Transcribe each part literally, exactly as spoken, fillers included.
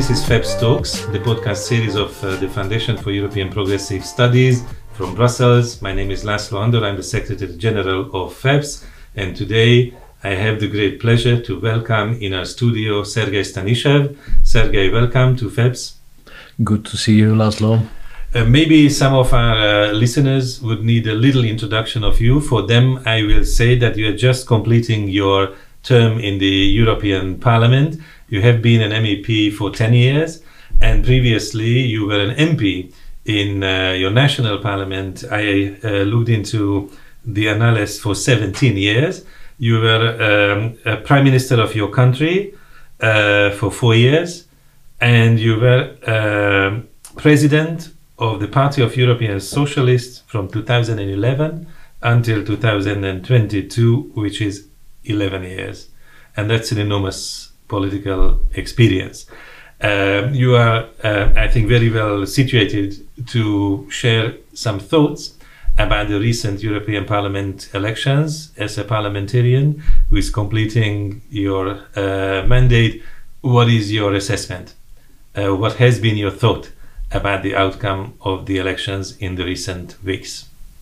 this is FEPS Talks, the podcast series of uh, the Foundation for European Progressive Studies from Brussels. My name is László Andor, I'm the Secretary General of FEPS, and today I have the great pleasure to welcome in our studio Sergei Stanishev. Sergei, welcome to FEPS. Good to see you, László. Uh, maybe some of our uh, listeners would need a little introduction of you. For them, I will say that you are just completing your term in the European Parliament. You have been an M E P for ten years, and previously you were an M P in uh, your national parliament. I uh, looked into the annals for seventeen years. You were um, a prime minister of your country uh, for four years, and you were uh, president of the Party of European Socialists from two thousand eleven until two thousand twenty-two, which is eleven years. And that's an enormous political experience. Uh, you are, uh, I think, very well situated to share some thoughts about the recent European Parliament elections as a parliamentarian who is completing your uh, mandate. What is your assessment? Uh, what has been your thought about the outcome of the elections in the recent weeks?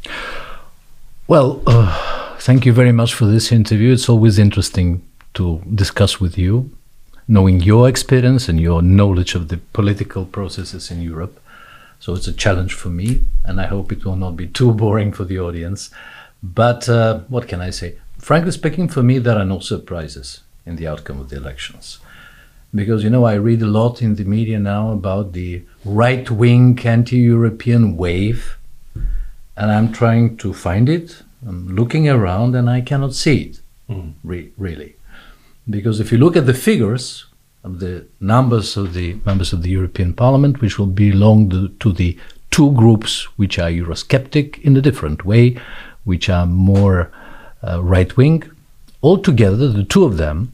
Well, uh, thank you very much for this interview. It's always interesting to discuss with you, knowing your experience and your knowledge of the political processes in Europe. So it's a challenge for me, and I hope it will not be too boring for the audience. But uh, what can I say? Frankly speaking, for me, there are no surprises in the outcome of the elections. Because, you know, I read a lot in the media now about the right-wing anti-European wave, and I'm trying to find it. I'm looking around and I cannot see it, mm. re- really. Because if you look at the figures of the numbers of the members of the European Parliament, which will belong to, to the two groups which are Eurosceptic in a different way, which are more uh, right-wing, altogether, the two of them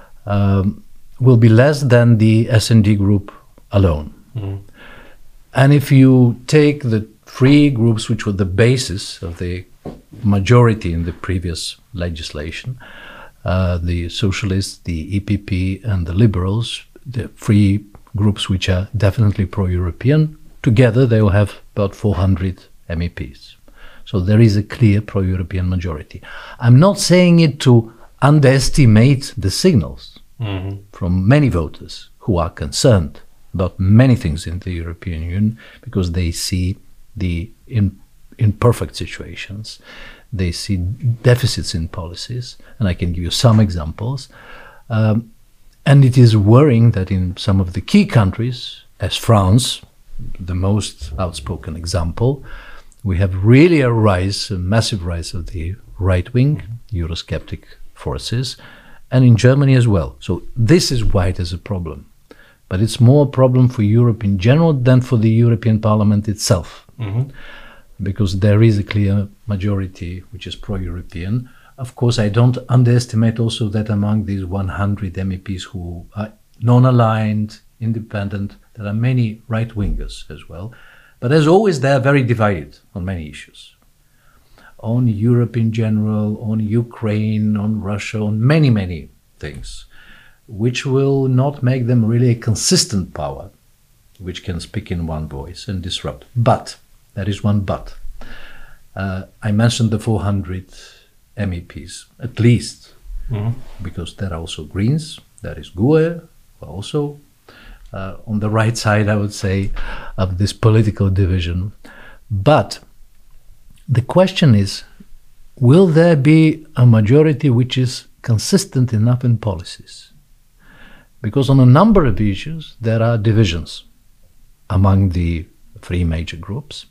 um, will be less than the S and D group alone. Mm. And if you take the three groups which were the basis of the majority in the previous legislation, uh, the Socialists, the E P P and the Liberals, the three groups which are definitely pro-European, together they will have about four hundred M E Ps. So there is a clear pro-European majority. I'm not saying it to underestimate the signals mm-hmm. from many voters who are concerned about many things in the European Union because they see the in, imperfect situations, they see deficits in policies, and I can give you some examples. Um, and it is worrying that in some of the key countries, as France, the most outspoken example, we have really a rise, a massive rise of the right-wing mm-hmm. Eurosceptic forces, and in Germany as well. So this is why it is a problem. But it's more a problem for Europe in general than for the European Parliament itself. Mm-hmm. Because there is a clear majority which is pro-European. Of course, I don't underestimate also that among these one hundred M E Ps who are non-aligned, independent, there are many right-wingers as well. But as always, they are very divided on many issues. On Europe in general, on Ukraine, on Russia, on many, many things, which will not make them really a consistent power, which can speak in one voice and disrupt. But, there is one but. Uh, I mentioned the four hundred M E Ps, at least, mm-hmm. because there are also Greens, there is G U E, also uh, on the right side, I would say, of this political division. But the question is, will there be a majority which is consistent enough in policies? Because on a number of issues, there are divisions among the three major groups.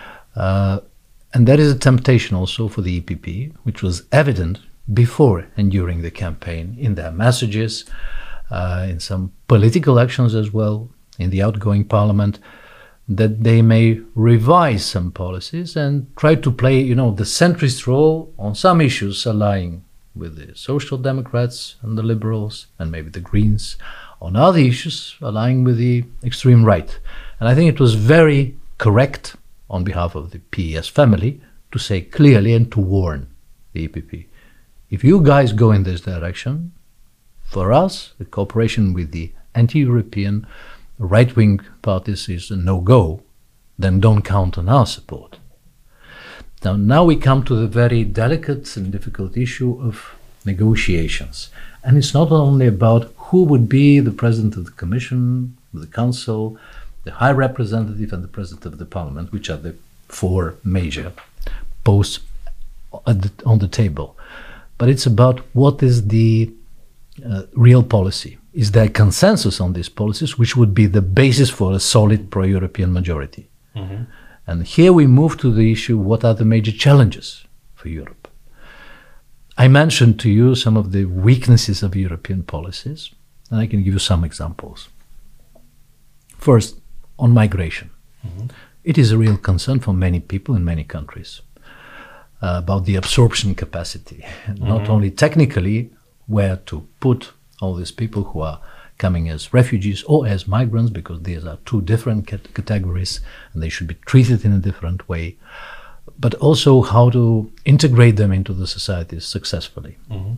Uh, and there is a temptation also for the E P P, which was evident before and during the campaign in their messages, uh, in some political actions as well, in the outgoing parliament, that they may revise some policies and try to play, you know, the centrist role on some issues aligning with the Social Democrats and the Liberals and maybe the Greens, on other issues aligning with the extreme right. And I think it was very correct on behalf of the P E S family to say clearly and to warn the E P P. If you guys go in this direction, for us, the cooperation with the anti-European right-wing parties is a no-go, then don't count on our support. Now, now we come to the very delicate and difficult issue of negotiations. And it's not only about who would be the president of the Commission, the Council, the High Representative and the President of the Parliament, which are the four major posts at the, on the table. But it's about what is the uh, real policy. Is there consensus on these policies, which would be the basis for a solid pro-European majority? Mm-hmm. And here we move to the issue, what are the major challenges for Europe? I mentioned to you some of the weaknesses of European policies, and I can give you some examples. First, on migration. Mm-hmm. It is a real concern for many people in many countries uh, about the absorption capacity, mm-hmm. not only technically where to put all these people who are coming as refugees or as migrants, because these are two different cat- categories and they should be treated in a different way, but also how to integrate them into the societies successfully. Mm-hmm.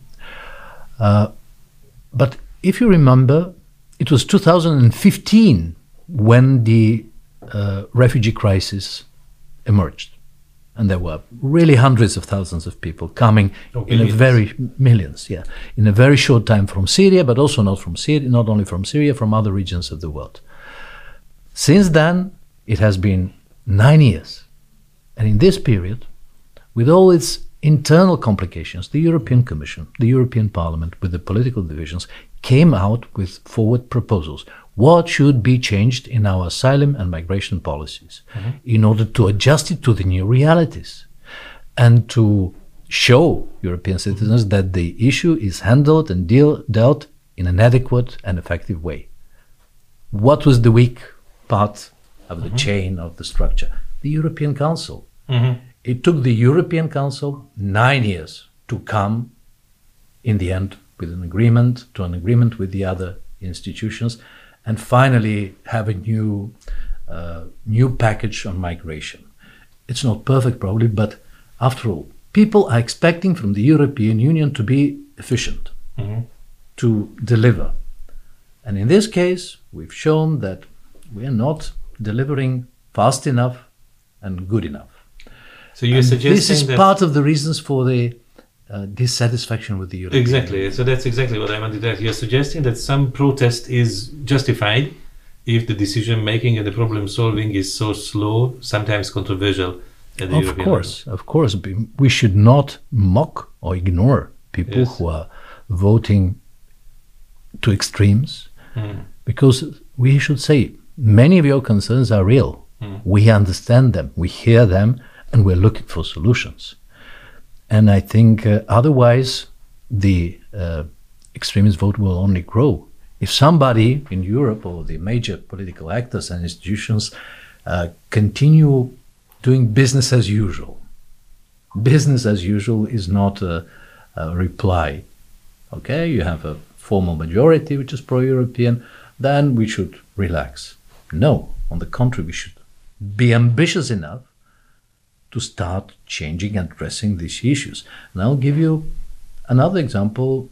Uh, but if you remember, it was two thousand fifteen when the uh, refugee crisis emerged. And there were really hundreds of thousands of people coming oh, in a very millions, yeah, in a very short time from Syria, but also not from Syria, not only from Syria, from other regions of the world. Since then, it has been nine years, and in this period, with all its internal complications, the European Commission, the European Parliament, with the political divisions, came out with forward proposals. What should be changed in our asylum and migration policies mm-hmm. in order to adjust it to the new realities and to show European citizens that the issue is handled and deal, dealt in an adequate and effective way? What was the weak part of the mm-hmm. chain of the structure? The European Council. Mm-hmm. It took the European Council nine years to come, in the end, with an agreement, to an agreement with the other institutions, and finally have a new uh, new package on migration. It's not perfect, probably, but after all, people are expecting from the European Union to be efficient, mm-hmm. to deliver. And in this case, we've shown that we are not delivering fast enough and good enough. So you're and suggesting this is that part of the reasons for the uh, dissatisfaction with the European Exactly. Union. So that's exactly what I wanted to ask. You're suggesting that some protest is justified if the decision making and the problem solving is so slow, sometimes controversial. At the of European course, level. of course. We should not mock or ignore people Yes. who are voting to extremes, Mm. because we should say many of your concerns are real. Mm. We understand them, we hear them, and we're looking for solutions. And I think uh, otherwise the uh, extremist vote will only grow. If somebody in Europe or the major political actors and institutions uh, continue doing business as usual, business as usual is not a, a reply. Okay, you have a formal majority which is pro-European, then we should relax. No, on the contrary, we should be ambitious enough to start changing and addressing these issues. And I'll give you another example.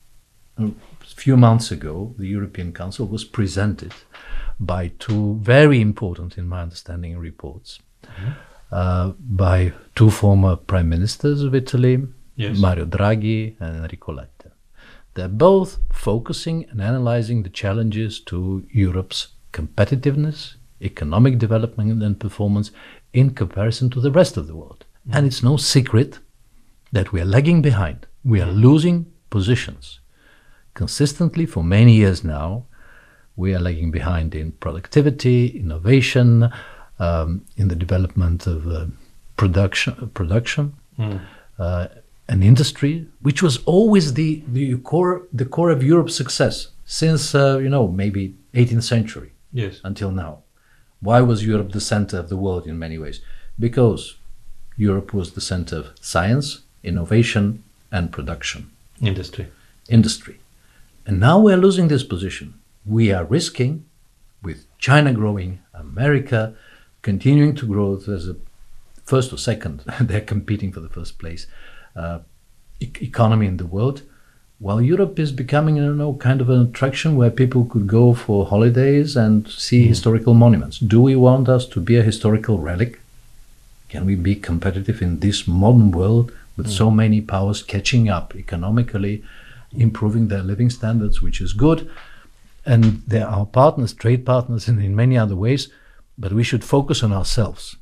A few months ago, the European Council was presented by two very important, in my understanding, reports mm-hmm. uh, by two former prime ministers of Italy, yes. Mario Draghi and Enrico Letta. They're both focusing and analyzing the challenges to Europe's competitiveness, economic development and performance in comparison to the rest of the world. Mm. And it's no secret that we are lagging behind. We are losing positions. Consistently for many years now, we are lagging behind in productivity, innovation, um, in the development of uh, production, production mm. uh, and industry, which was always the, the core the core of Europe's success since, uh, you know, maybe eighteenth century yes. until now. Why was Europe the center of the world in many ways? Because Europe was the center of science, innovation, and production. Industry. Industry. And now we are losing this position. We are risking, with China growing, America continuing to grow as a first or second, they're competing for the first place, uh, e- economy in the world. well, Europe is becoming, you know, kind of an attraction where people could go for holidays and see mm. historical monuments. Do we want us to be a historical relic? Can we be competitive in this modern world with mm. so many powers catching up economically, improving their living standards, which is good? And they're our partners, trade partners, and in many other ways. But we should focus on ourselves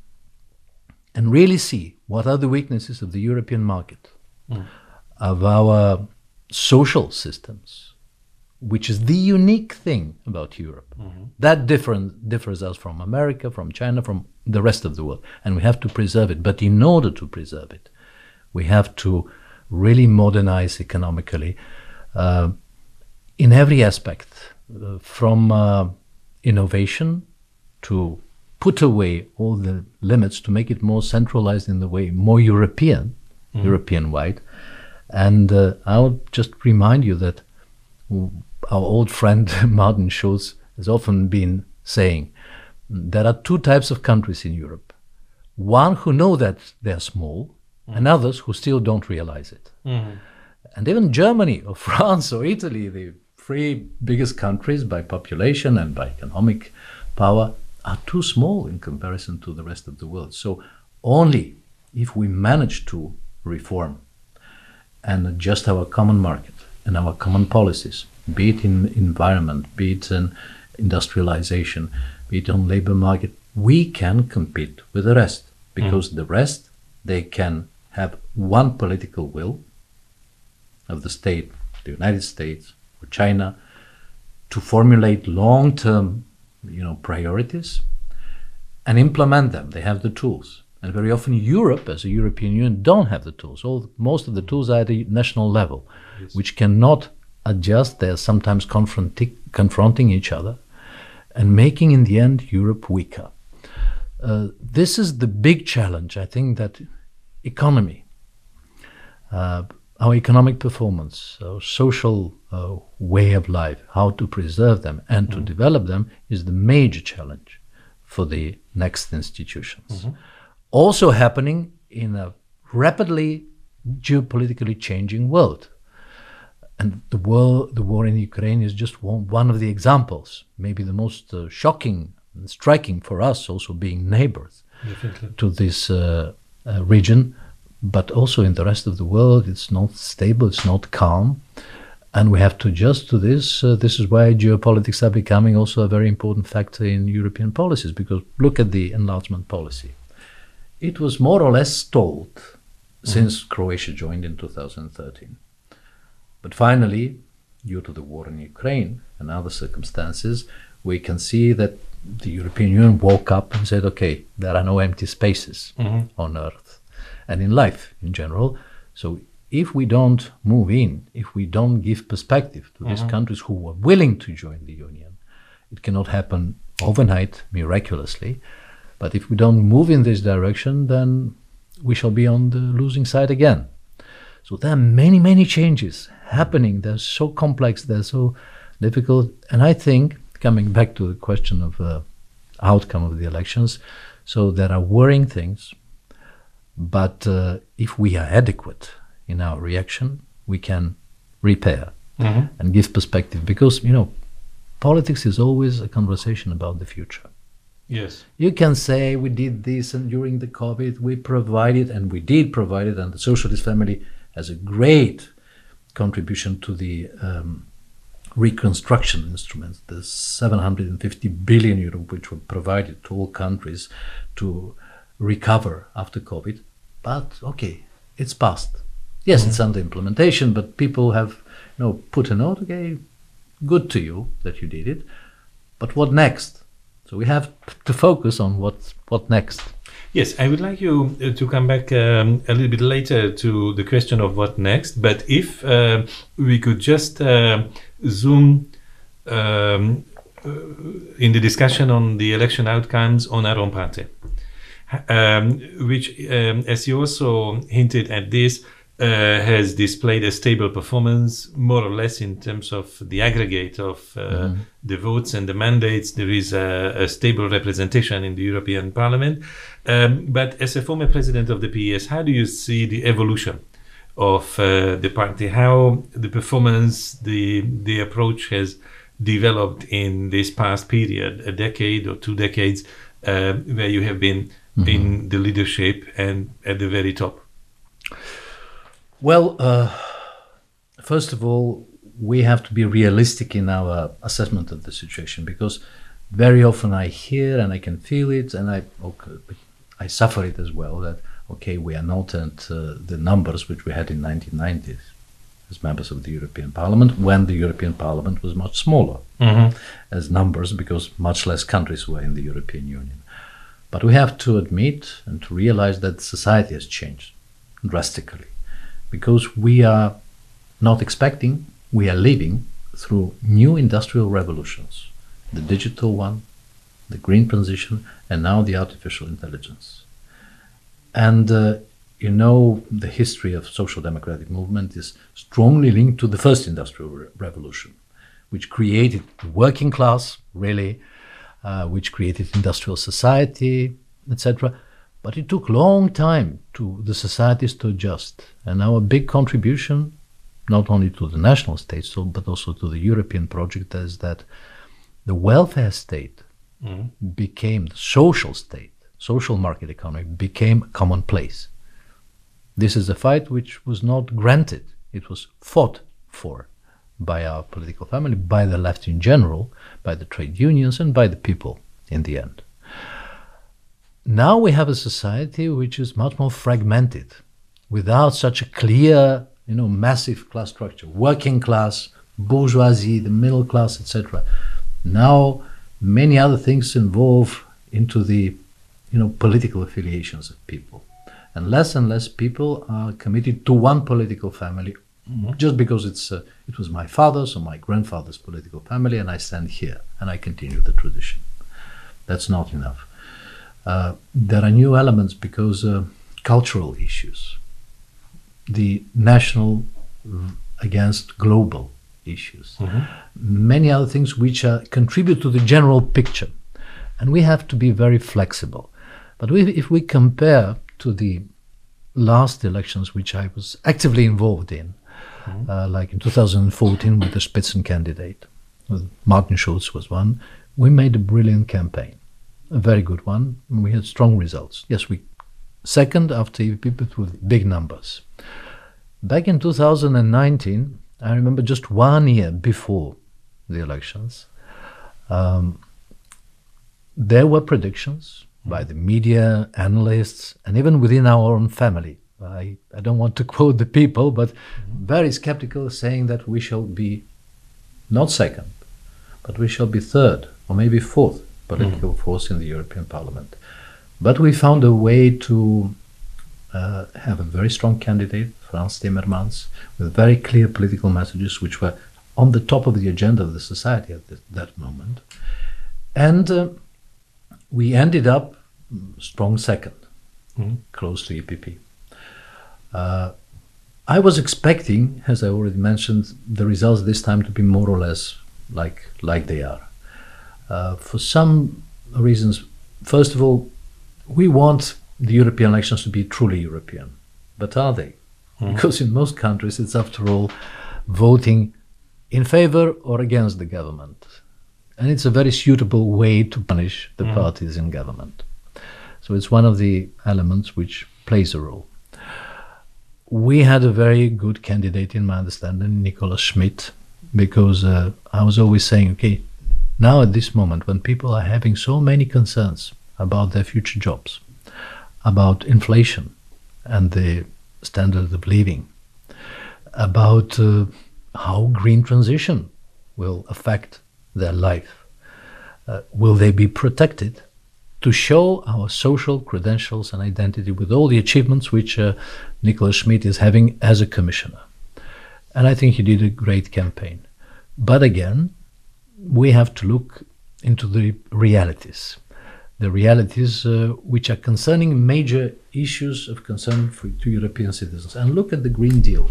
and really see what are the weaknesses of the European market, mm. of our social systems, which is the unique thing about Europe. Mm-hmm. That different, differs us from America, from China, from the rest of the world. And we have to preserve it. But in order to preserve it, we have to really modernize economically uh, in every aspect, uh, from uh, innovation to put away all the limits to make it more centralized in the way, more European, mm-hmm. European-wide. And uh, I'll just remind you that our old friend Martin Schulz has often been saying there are two types of countries in Europe. One who know that they're small, mm. and others who still don't realize it. Mm. And even Germany or France or Italy, the three biggest countries by population and by economic power, are too small in comparison to the rest of the world. So only if we manage to reform and adjust our common market and our common policies, be it in environment, be it in industrialization, be it on labor market, we can compete with the rest. Because mm. the rest, they can have one political will of the state, the United States or China, to formulate long-term, you know, priorities and implement them. They have the tools. And very often Europe, as a European Union, don't have the tools. All, most of the tools are at the national level, yes. which cannot adjust. They're sometimes confronti- confronting each other and making, in the end, Europe weaker. Uh, this is the big challenge, I think, that economy, uh, our economic performance, our social uh, way of life, how to preserve them and mm-hmm. to develop them is the major challenge for the next institutions. Mm-hmm. Also happening in a rapidly geopolitically changing world. And the war, the war in Ukraine is just one, one of the examples, maybe the most uh, shocking and striking for us, also being neighbors Definitely. to this uh, uh, region. But also in the rest of the world, it's not stable, it's not calm. And we have to adjust to this. Uh, this is why geopolitics are becoming also a very important factor in European policies, because look at the enlargement policy. It was more or less stalled mm-hmm. since Croatia joined in two thousand thirteen. But finally, due to the war in Ukraine and other circumstances, we can see that the European Union woke up and said, okay, there are no empty spaces mm-hmm. on Earth and in life in general. So if we don't move in, if we don't give perspective to mm-hmm. these countries who are willing to join the Union, it cannot happen overnight, miraculously. But if we don't move in this direction, then we shall be on the losing side again. So there are many, many changes happening. They're so complex, they're so difficult. And I think, coming back to the question of the uh, outcome of the elections, so there are worrying things. But uh, if we are adequate in our reaction, we can repair mm-hmm. and give perspective. Because, you know, politics is always a conversation about the future. Yes. You can say we did this and during the COVID we provided, and we did provide it, and the socialist family has a great contribution to the um, reconstruction instruments, the seven hundred fifty billion euro which were provided to all countries to recover after COVID. But okay, it's past. Yes, mm-hmm. it's under implementation, but people have, you know, put a note, okay, good to you that you did it, but what next? So we have to focus on what what next. Yes, I would like you uh, to come back um, a little bit later to the question of what next. But if uh, we could just uh, zoom um, uh, in the discussion on the election outcomes on our own party, um, which, um, as you also hinted at this, uh, has displayed a stable performance, more or less in terms of the aggregate of uh, mm-hmm. the votes and the mandates. There is a, a stable representation in the European Parliament. Um, but as a former president of the P E S, how do you see the evolution of uh, the party, how the performance, the the approach has developed in this past period, a decade or two decades, uh, where you have been mm-hmm. in the leadership and at the very top? Well, uh, first of all, we have to be realistic in our assessment of the situation, because very often I hear and I can feel it, and I okay, I suffer it as well, that okay, we are not at uh, the numbers which we had in nineteen nineties as members of the European Parliament, when the European Parliament was much smaller mm-hmm. as numbers, because much less countries were in the European Union. But we have to admit and to realize that society has changed drastically, because we are not expecting, we are living through new industrial revolutions, the digital one, the green transition, and now the artificial intelligence. And uh, you know, the history of social democratic movement is strongly linked to the first industrial re- revolution, which created the working class, really, uh, which created industrial society, et cetera. But it took a long time to the societies to adjust. And our big contribution, not only to the national states, so, but also to the European project, is that the welfare state mm. became the social state, social market economy became commonplace. This is a fight which was not granted. It was fought for by our political family, by the left in general, by the trade unions, and by the people in the end. Now we have a society which is much more fragmented, without such a clear, you know, massive class structure, working class, bourgeoisie, the middle class, et cetera. Now many other things involve into the, you know, political affiliations of people. And less and less people are committed to one political family mm-hmm. just because it's uh, it was my father's or my grandfather's political family, and I stand here and I continue the tradition. That's not enough. Uh, there are new elements because uh, cultural issues, the national against global issues, mm-hmm. many other things which uh, contribute to the general picture. And we have to be very flexible. But we, if we compare to the last elections which I was actively involved in, mm-hmm. uh, like in two thousand fourteen with the Spitzencandidate, Martin Schulz was one, we made a brilliant campaign, a very good one, and we had strong results. Yes, we second after E P P with big numbers. Back in two thousand nineteen, I remember just one year before the elections, um, there were predictions by the media, analysts, and even within our own family. I, I don't want to quote the people, but mm-hmm. very skeptical, saying that we shall be not second, but we shall be third or maybe fourth political mm-hmm. force in the European Parliament. But we found a way to uh, have a very strong candidate, Frans Timmermans, with very clear political messages which were on the top of the agenda of the society at th- that moment. And uh, we ended up strong second, mm-hmm. close to E P P. Uh, I was expecting, as I already mentioned, the results this time to be more or less like like they are. Uh, for some reasons, first of all, we want the European elections to be truly European. But are they? Mm-hmm. Because in most countries, it's after all voting in favor or against the government. And it's a very suitable way to punish the mm. parties in government. So it's one of the elements which plays a role. We had a very good candidate, in my understanding, Nicola Schmid, because uh, I was always saying, okay, now at this moment, when people are having so many concerns about their future jobs, about inflation and the standard of living, about uh, how green transition will affect their life. Uh, will they be protected to show our social credentials and identity with all the achievements which uh, Nicola Schmid is having as a commissioner? And I think he did a great campaign. But again, we have to look into the realities. The realities uh, which are concerning major issues of concern for, to European citizens. And look at the Green Deal.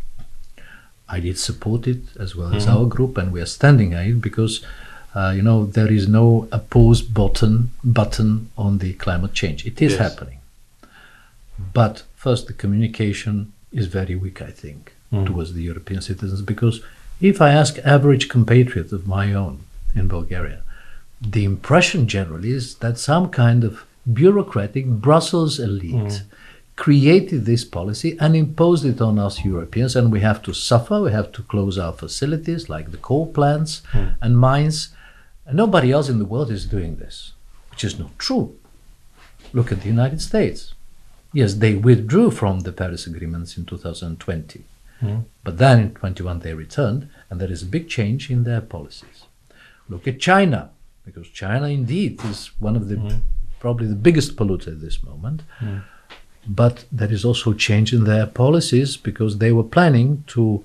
I did support it as well as mm-hmm. our group, and we are standing on it because, uh, you know, there is no oppose button button on the climate change. It is yes. happening. But first, the communication is very weak, I think, mm. towards the European citizens. Because if I ask average compatriot of my own in Bulgaria, the impression generally is that some kind of bureaucratic Brussels elite mm. created this policy and imposed it on us Europeans, and we have to suffer, we have to close our facilities like the coal plants mm. and mines. And nobody else in the world is doing this, which is not true. Look at the United States. Yes, they withdrew from the Paris agreements in two thousand twenty, mm. but then in twenty-one they returned, and there is a big change in their policies. Look at China, because China indeed is one of the mm. probably the biggest polluter at this moment. Mm. But there is also change in their policies, because they were planning to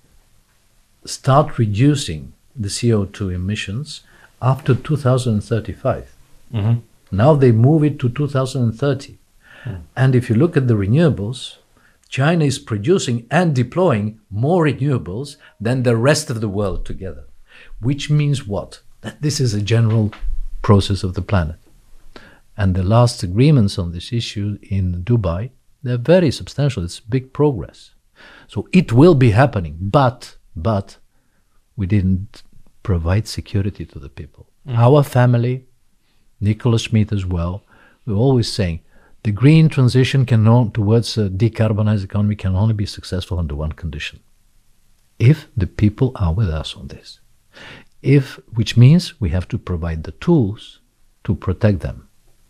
start reducing the C O two emissions after two thousand thirty-five. Mm-hmm. Now they move it to two thousand thirty. Mm. And if you look at the renewables, China is producing and deploying more renewables than the rest of the world together. Which means what? That this is a general process of the planet. And the last agreements on this issue in Dubai, they're very substantial. It's big progress. So it will be happening, but, but we didn't provide security to the people. Mm. Our family, Nicola Schmidt as well, we're always saying the green transition can on, towards a decarbonized economy can only be successful under one condition: if the people are with us on this. If, which means we have to provide the tools to protect them.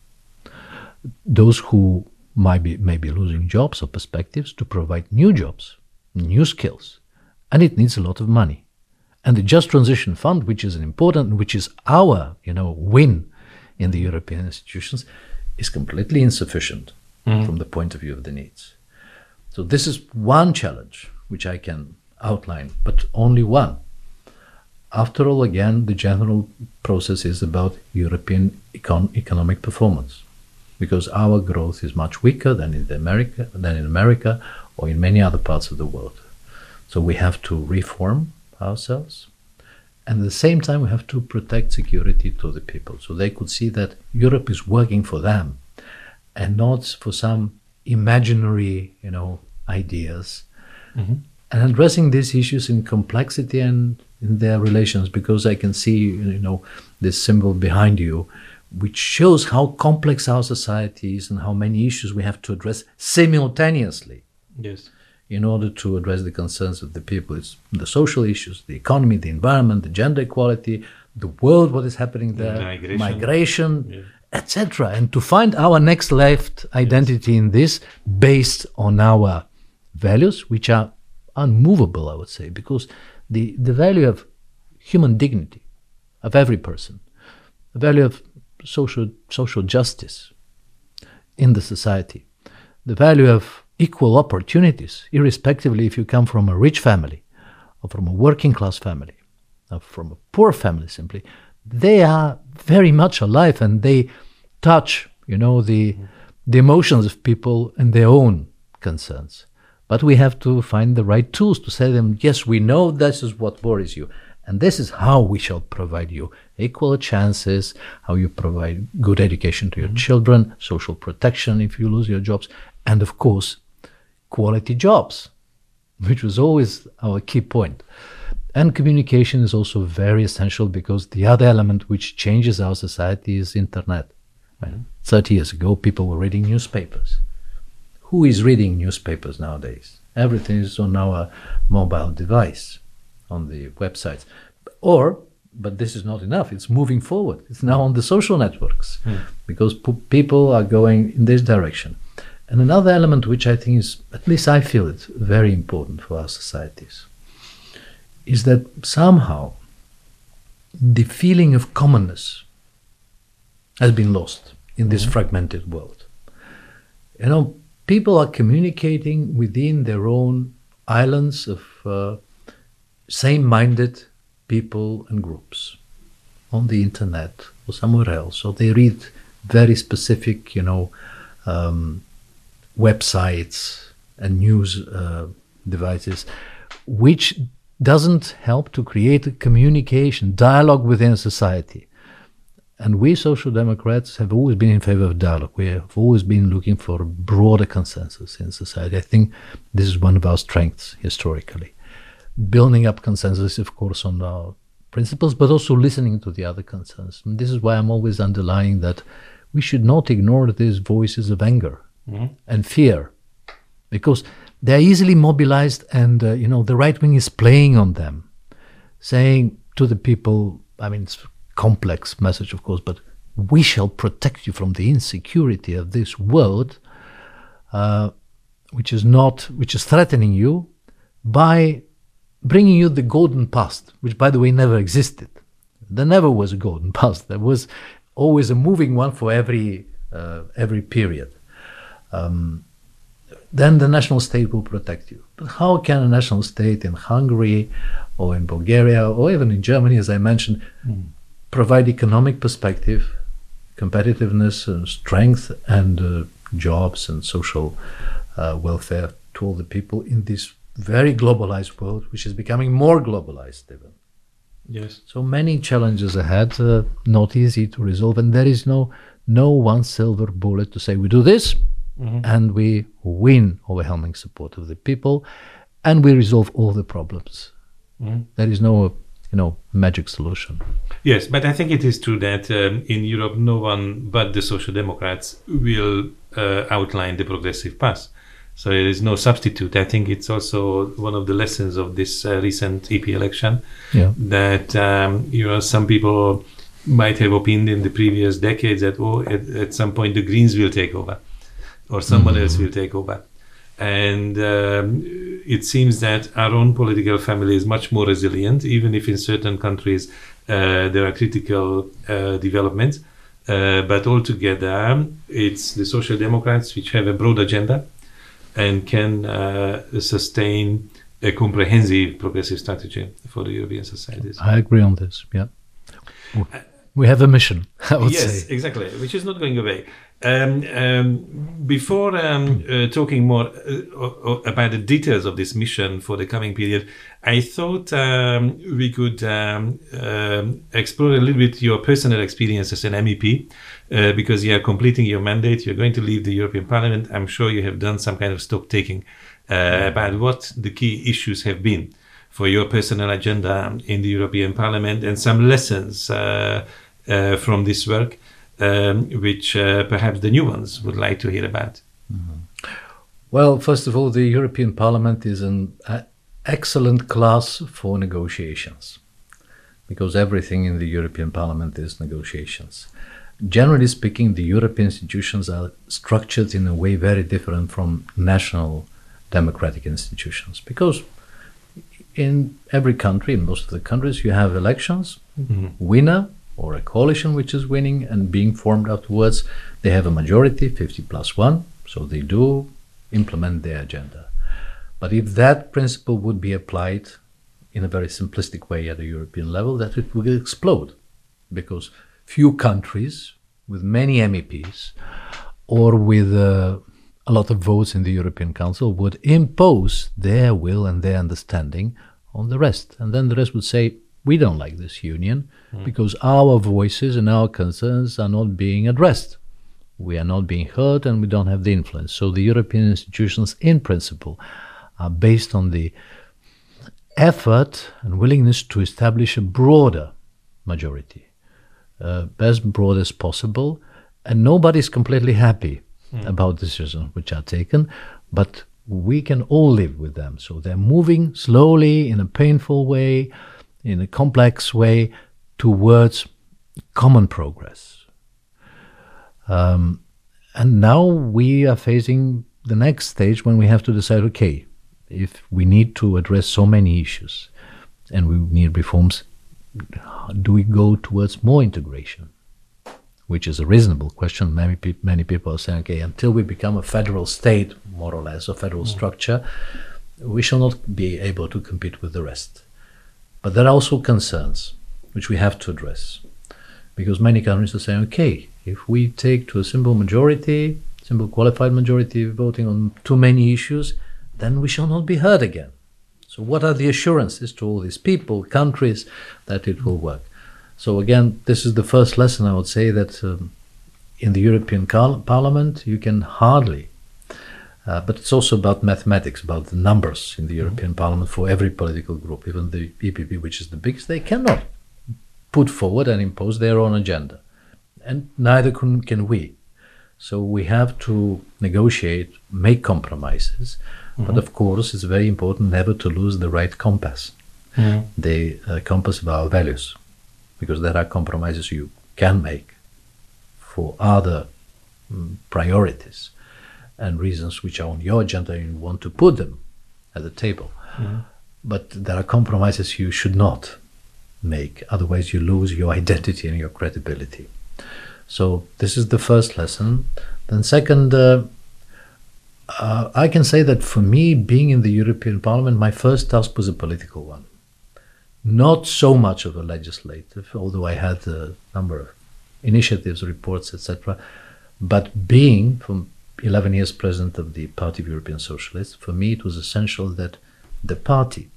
Those who might be, may be losing jobs or perspectives, to provide new jobs, new skills. And it needs a lot of money. And the Just Transition Fund, which is an important, which is our, you know, win in the European institutions, is completely insufficient mm. from the point of view of the needs. So this is one challenge which I can outline, but only one. After all, again, the general process is about European econ- economic performance, because our growth is much weaker than in America, than in America or in many other parts of the world. So we have to reform ourselves, and at the same time we have to protect security to the people, so they could see that Europe is working for them and not for some imaginary, you know, ideas. Mm-hmm. And addressing these issues in complexity and in their relations, because I can see, you know, this symbol behind you, which shows how complex our society is and how many issues we have to address simultaneously. Yes. In order to address the concerns of the people. It's the social issues, the economy, the environment, the gender equality, the world, what is happening there, migration, migration yeah. et cetera. And to find our next left identity yes. in this, based on our values, which are unmovable, I would say, because the, the value of human dignity of every person, the value of social social justice in the society, the value of equal opportunities, irrespectively if you come from a rich family or from a working class family or from a poor family simply, they are very much alive, and they touch, you know, the mm. the emotions of people and their own concerns. But we have to find the right tools to say to them, yes, we know this is what worries you, and this is how we shall provide you equal chances, how you provide good education to your mm. children, social protection if you lose your jobs, and of course, quality jobs, which was always our key point. And communication is also very essential, because the other element which changes our society is internet. Right? thirty years ago, people were reading newspapers. Who is reading newspapers nowadays? Everything is on our mobile device, on the websites. Or, but this is not enough, it's moving forward. It's now on the social networks, mm. because p- people are going in this direction. And another element which I think is, at least I feel it, very important for our societies, is that somehow the feeling of commonness has been lost in this mm-hmm. fragmented world. You know, people are communicating within their own islands of uh, same-minded people and groups on the internet or somewhere else. So they read very specific, you know, um, websites and news uh, devices, which doesn't help to create a communication, dialogue within society. And we Social Democrats have always been in favor of dialogue. We have always been looking for a broader consensus in society. I think this is one of our strengths historically. Building up consensus, of course, on our principles, but also listening to the other concerns. And this is why I'm always underlining that we should not ignore these voices of anger mm-hmm. and fear, because they're easily mobilized, and uh, you know, the right wing is playing on them, saying to the people, I mean, it's a complex message, of course, but we shall protect you from the insecurity of this world, uh, which is not, which is threatening you, by bringing you the golden past, which, by the way, never existed. There never was a golden past. There was always a moving one for every uh, every period. Um, then the national state will protect you. But how can a national state in Hungary or in Bulgaria or even in Germany, as I mentioned, mm. provide economic perspective, competitiveness, and strength, and uh, jobs and social uh, welfare to all the people in this very globalized world, which is becoming more globalized even. Yes. So many challenges ahead, uh, not easy to resolve, and there is no no one silver bullet to say we do this mm-hmm. and we win overwhelming support of the people and we resolve all the problems. Mm-hmm. There is no, you know, magic solution. Yes, but I think it is true that um, in Europe no one but the Social Democrats will uh, outline the progressive path. So there is no substitute. I think it's also one of the lessons of this uh, recent E P election yeah. that um, you know, some people might have opined in the previous decades that oh, at, at some point the Greens will take over, or someone mm-hmm. else will take over, and um, it seems that our own political family is much more resilient, even if in certain countries uh, there are critical uh, developments. Uh, but altogether, it's the Social Democrats which have a broad agenda and can uh, sustain a comprehensive progressive strategy for the European societies. I agree on this, yeah. We have a mission, I would yes, say. Yes, exactly, which is not going away. Um, um, before um, uh, talking more uh, about the details of this mission for the coming period, I thought um, we could um, um, explore a little bit your personal experience as an M E P, uh, because you are completing your mandate, you're going to leave the European Parliament. I'm sure you have done some kind of stock taking uh, about what the key issues have been for your personal agenda in the European Parliament, and some lessons uh, uh, from this work. Um, which uh, perhaps the new ones would like to hear about. Mm-hmm. Well, first of all, the European Parliament is an uh, excellent class for negotiations, because everything in the European Parliament is negotiations. Generally speaking, the European institutions are structured in a way very different from national democratic institutions, because in every country, in most of the countries, you have elections, mm-hmm. winner, or a coalition which is winning and being formed afterwards. They have a majority, fifty plus one, so they do implement their agenda. But if that principle would be applied in a very simplistic way at the European level, that it would explode, because few countries with many M E Ps or with uh, a lot of votes in the European Council would impose their will and their understanding on the rest. And then the rest would say, we don't like this union mm. because our voices and our concerns are not being addressed. We are not being heard and we don't have the influence. So the European institutions, in principle, are based on the effort and willingness to establish a broader majority, uh, as broad as possible. And nobody is completely happy mm. about decisions which are taken, but we can all live with them. So they're moving slowly in a painful way, in a complex way, towards common progress. Um, and now we are facing the next stage when we have to decide, okay, if we need to address so many issues and we need reforms, do we go towards more integration? Which is a reasonable question. Many, pe- many people are saying, okay, until we become a federal state, more or less, a federal mm. structure, we shall not be able to compete with the rest. But there are also concerns which we have to address, because many countries are saying, okay, if we take to a simple majority, simple qualified majority voting on too many issues, then we shall not be heard again. So what are the assurances to all these people, countries, that it will work? So again, this is the first lesson I would say, that um, in the European Cal- Parliament you can hardly, uh, but it's also about mathematics, about the numbers in the European mm-hmm. Parliament for every political group, even the E P P, which is the biggest, they cannot put forward and impose their own agenda. And neither can, can we. So we have to negotiate, make compromises, mm-hmm. but of course it's very important never to lose the right compass, mm-hmm. the uh, compass of our values, because there are compromises you can make for other um, priorities and reasons which are on your agenda and you want to put them at the table. Mm-hmm. But there are compromises you should not make, otherwise you lose your identity and your credibility. So this is the first lesson. Then second, uh, uh, I can say that for me, being in the European Parliament, my first task was a political one. Not so much of a legislative, although I had a number of initiatives, reports, et cetera. But being, for eleven years, president of the Party of European Socialists, for me it was essential that the party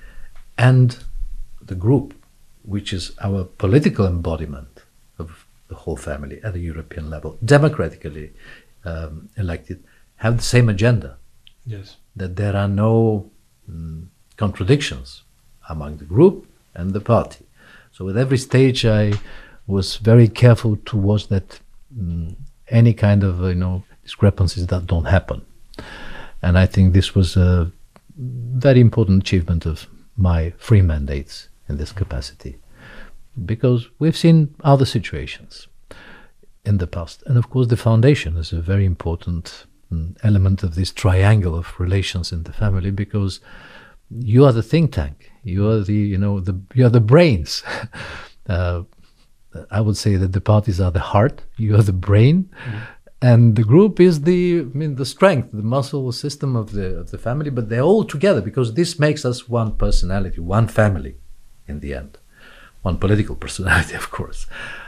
and the group, which is our political embodiment of the whole family at a European level, democratically um, elected, have the same agenda. Yes. That there are no mm, contradictions among the group and the party. So at every stage I was very careful to watch that mm, any kind of uh, you know discrepancies that don't happen. And I think this was a very important achievement of my three mandates in this capacity, because we've seen other situations in the past. And of course the foundation is a very important mm, element of this triangle of relations in the family, because you are the think tank, you are the, you know, the you are the brains. uh, I would say that the parties are the heart, you are the brain, mm. and the group is the, I mean, the strength, the muscle system of the of the family. But they're all together, because this makes us one personality, one family, in the end, one political personality, of course.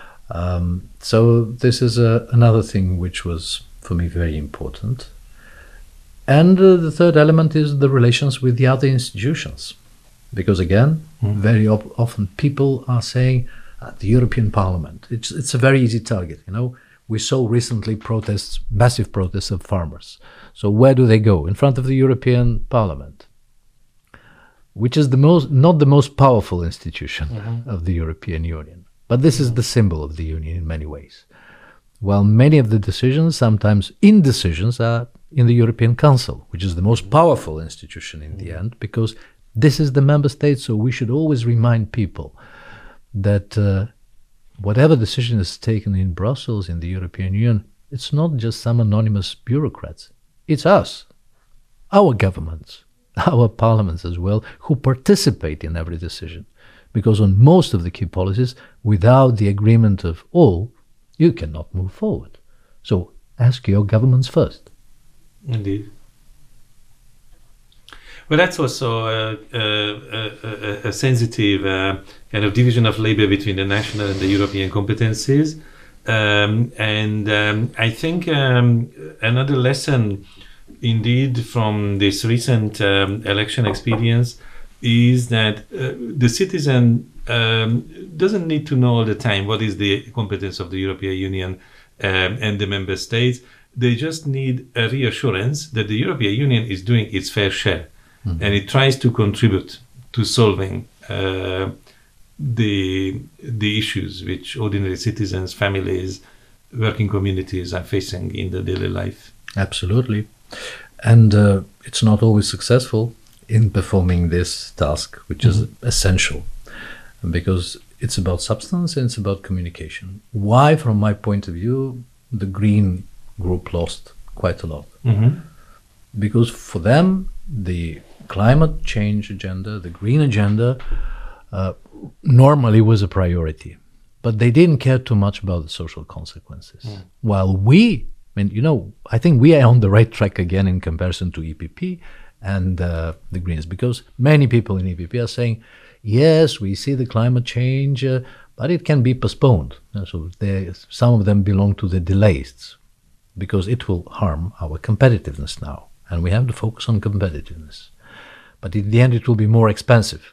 Um, so this is a, another thing which was for me very important. And uh, the third element is the relations with the other institutions. Because again, mm. very op- often people are saying, uh, the European Parliament, it's, it's a very easy target. You know, we saw recently protests, massive protests of farmers. So where do they go? In front of the European Parliament, which is the most, not the most powerful institution mm-hmm. of the European Union. But this is the symbol of the Union in many ways. While many of the decisions, sometimes indecisions, are in the European Council, which is the most powerful institution in the end, because this is the member state. So we should always remind people that uh, whatever decision is taken in Brussels, in the European Union, it's not just some anonymous bureaucrats. It's us, our governments, our parliaments as well, who participate in every decision. Because on most of the key policies, without the agreement of all, you cannot move forward. So ask your governments first. Indeed. Well, that's also a, a, a, a sensitive uh, kind of division of labor between the national and the European competencies. Um, and um, I think um, another lesson, indeed, from this recent um, election experience is that uh, the citizen um, doesn't need to know all the time what is the competence of the European Union um, and the member states. They just need a reassurance that the European Union is doing its fair share, mm-hmm. and it tries to contribute to solving uh, the the issues which ordinary citizens, families, working communities are facing in their daily life. Absolutely. And uh, it's not always successful in performing this task, which mm-hmm. is essential, because it's about substance and it's about communication. Why, from my point of view, the Green group lost quite a lot? Mm-hmm. Because for them, the climate change agenda, the green agenda, uh, normally was a priority, but they didn't care too much about the social consequences. Mm. While we, I mean, you know, I think we are on the right track again in comparison to E P P and uh, the Greens, because many people in E P P are saying, yes, we see the climate change, uh, but it can be postponed. Uh, so they, some of them belong to the delays, because it will harm our competitiveness now, and we have to focus on competitiveness. But in the end, it will be more expensive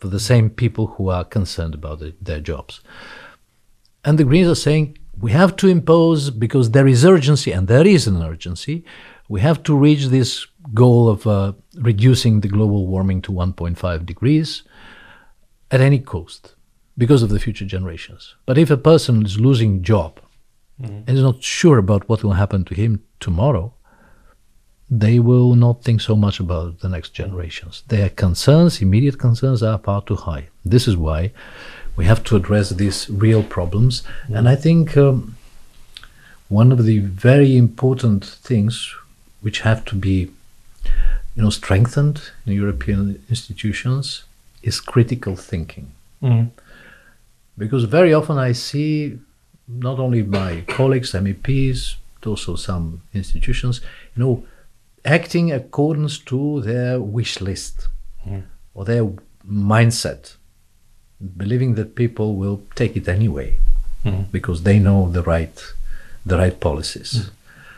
for the same people who are concerned about the, their jobs. And the Greens are saying, we have to impose, because there is urgency, and there is an urgency, we have to reach this goal of uh, reducing the global warming to one point five degrees at any cost, because of the future generations. But if a person is losing job mm-hmm. and is not sure about what will happen to him tomorrow, they will not think so much about the next generations. Their concerns, immediate concerns, are far too high. This is why we have to address these real problems. Mm-hmm. And I think um, one of the very important things which have to be, you know, strengthened in European institutions is critical thinking. Mm-hmm. Because very often I see, not only my colleagues, M E Ps, but also some institutions, you know, acting accordance to their wish list mm. or their mindset, believing that people will take it anyway mm. because they know the right, the right policies. Mm.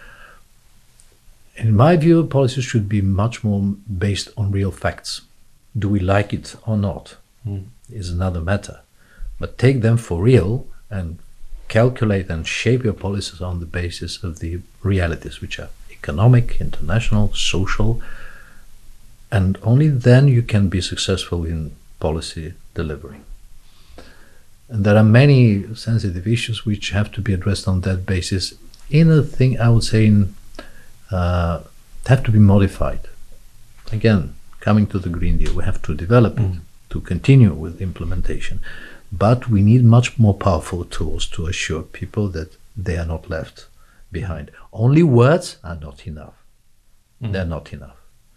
In my view, policies should be much more based on real facts. Do we like it or not mm. is another matter. But take them for real and calculate and shape your policies on the basis of the realities, which are economic, international, social, and only then you can be successful in policy delivery. And there are many sensitive issues which have to be addressed on that basis. In a thing, I would say, in, uh, have to be modified. Again, coming to the Green Deal, we have to develop it, mm. to continue with implementation. But we need much more powerful tools to assure people that they are not left behind. Only words are not enough. Mm. They're not enough.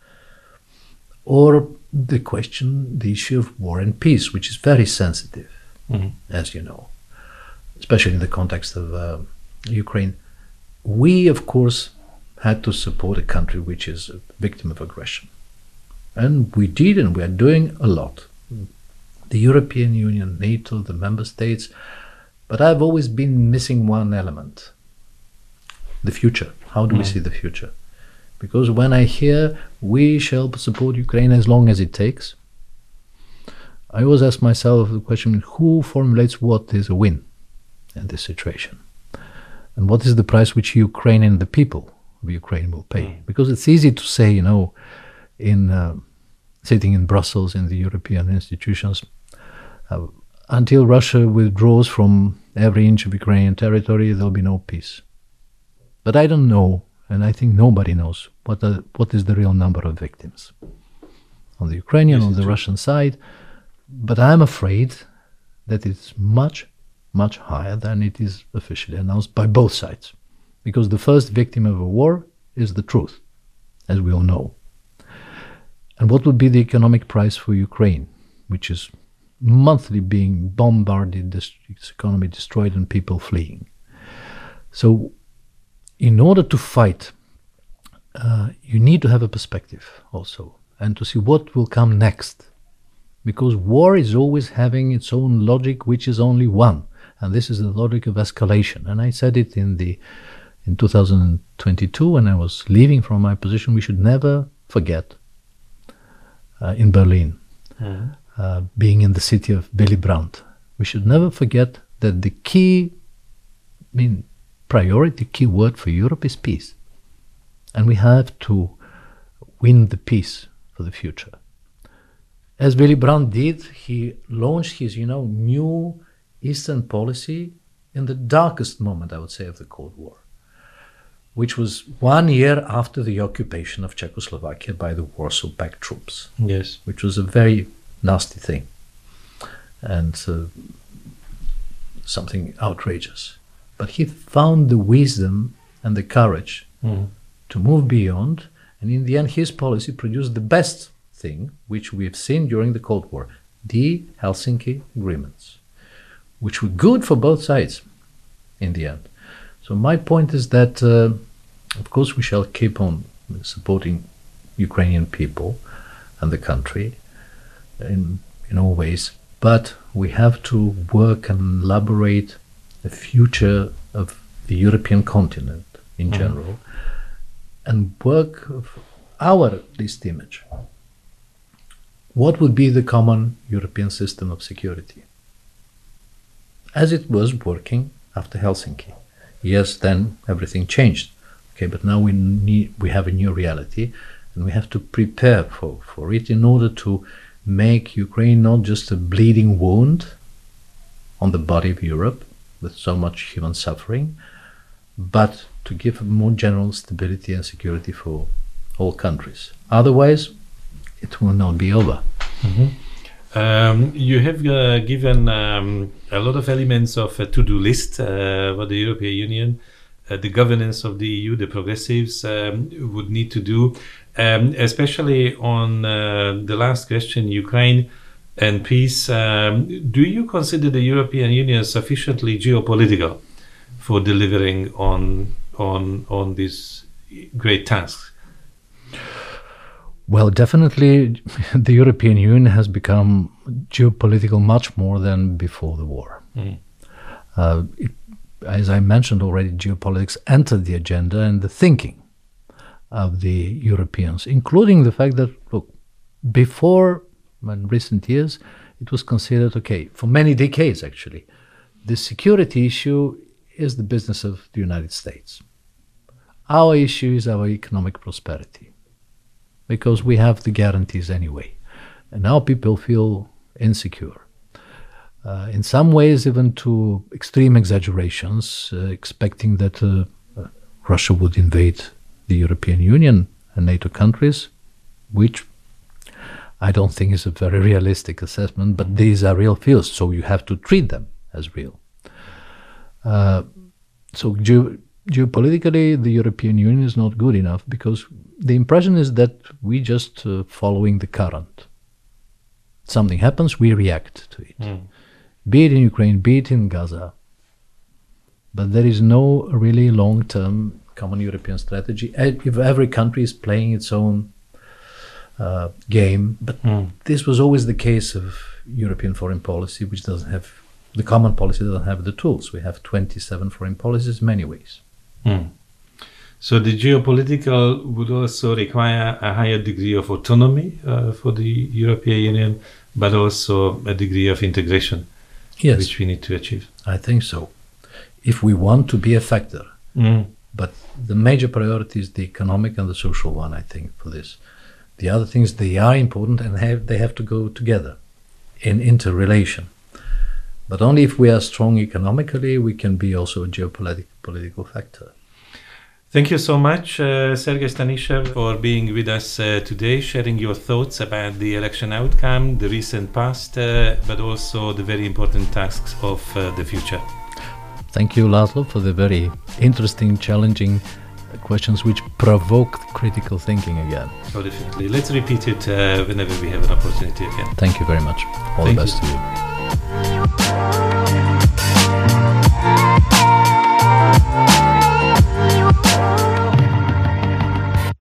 Or the question, the issue of war and peace, which is very sensitive, mm. as you know, especially in the context of uh, Ukraine. We, of course, had to support a country which is a victim of aggression. And we did, and we are doing a lot. The European Union, NATO, the member states. But I've always been missing one element. The future. How do mm. we see the future? Because when I hear we shall support Ukraine as long as it takes, I always ask myself the question, who formulates what is a win in this situation? And what is the price which Ukraine and the people of Ukraine will pay? Mm. Because it's easy to say, you know, in uh, sitting in Brussels, in the European institutions, uh, until Russia withdraws from every inch of Ukrainian territory, there'll be no peace. But I don't know, and I think nobody knows, what are, what is the real number of victims on the Ukrainian, yes, on the true. Russian side. But I'm afraid that it's much, much higher than it is officially announced by both sides. Because the first victim of a war is the truth, as we all know. And what would be the economic price for Ukraine, which is monthly being bombarded, its economy destroyed, and people fleeing? So, in order to fight, uh, you need to have a perspective also, and to see what will come next. Because war is always having its own logic, which is only one, and this is the logic of escalation. And I said it in the in two thousand twenty-two, when I was leaving from my position, we should never forget, uh, in Berlin, mm-hmm. uh, being in the city of Willy Brandt, we should never forget that the key, I mean, priority, key word for Europe is peace. And we have to win the peace for the future. As Willy Brandt did, he launched his, you know, new Eastern policy in the darkest moment, I would say, of the Cold War, which was one year after the occupation of Czechoslovakia by the Warsaw Pact troops. Yes. Which was a very nasty thing and uh, something outrageous. But he found the wisdom and the courage mm. to move beyond, and in the end his policy produced the best thing which we have seen during the Cold War, the Helsinki agreements, which were good for both sides in the end. So my point is that, uh, of course, we shall keep on supporting Ukrainian people and the country in, in all ways, but we have to work and elaborate the future of the European continent in mm. general, and work of our, at least, image. what would be the common European system of security, as it was working after Helsinki. Yes, then everything changed. Okay, but now we need we have a new reality, and we have to prepare for, for it in order to make Ukraine not just a bleeding wound on the body of Europe with so much human suffering, but to give a more general stability and security for all countries. Otherwise, it will not be over. Mm-hmm. Um, you have uh, given um, a lot of elements of a to-do list uh, for the European Union, uh, the governance of the E U, the progressives um, would need to do, um, especially on uh, the last question, Ukraine and peace. Um, do you consider the European Union sufficiently geopolitical for delivering on on on these great tasks? Well, definitely the European Union has become geopolitical much more than before the war. Mm. Uh, it, as I mentioned already, geopolitics entered the agenda and the thinking of the Europeans, including the fact that, look, before, in recent years, it was considered, okay, for many decades actually, the security issue is the business of the United States. Our issue is our economic prosperity, because we have the guarantees anyway. And now people feel insecure. Uh, in some ways, even to extreme exaggerations, uh, expecting that uh, uh, Russia would invade the European Union and NATO countries, which I don't think is a very realistic assessment, but these are real fears, so you have to treat them as real. Uh, so ge- geopolitically, the European Union is not good enough, because the impression is that we just uh, following the current. Something happens, we react to it. Mm. Be it in Ukraine, be it in Gaza. But there is no really long-term common European strategy. If every country is playing its own uh, game, but mm. this was always the case of European foreign policy, which doesn't have, the common policy doesn't have the tools. We have twenty-seven foreign policies in many ways. Mm. So the geopolitical would also require a higher degree of autonomy uh, for the European Union, but also a degree of integration, yes, which we need to achieve. I think so, if we want to be a factor. Mm. But the major priority is the economic and the social one, I think, for this. The other things, they are important and have, they have to go together in interrelation. But only if we are strong economically, we can be also a geopolitical political factor. Thank you so much, uh, Sergei Stanishev, for being with us uh, today, sharing your thoughts about the election outcome, the recent past, uh, but also the very important tasks of uh, the future. Thank you, Laszlo, for the very interesting, challenging questions which provoked critical thinking again. Oh, definitely. Let's repeat it uh, whenever we have an opportunity again. Thank you very much. All Thank the best you. to you.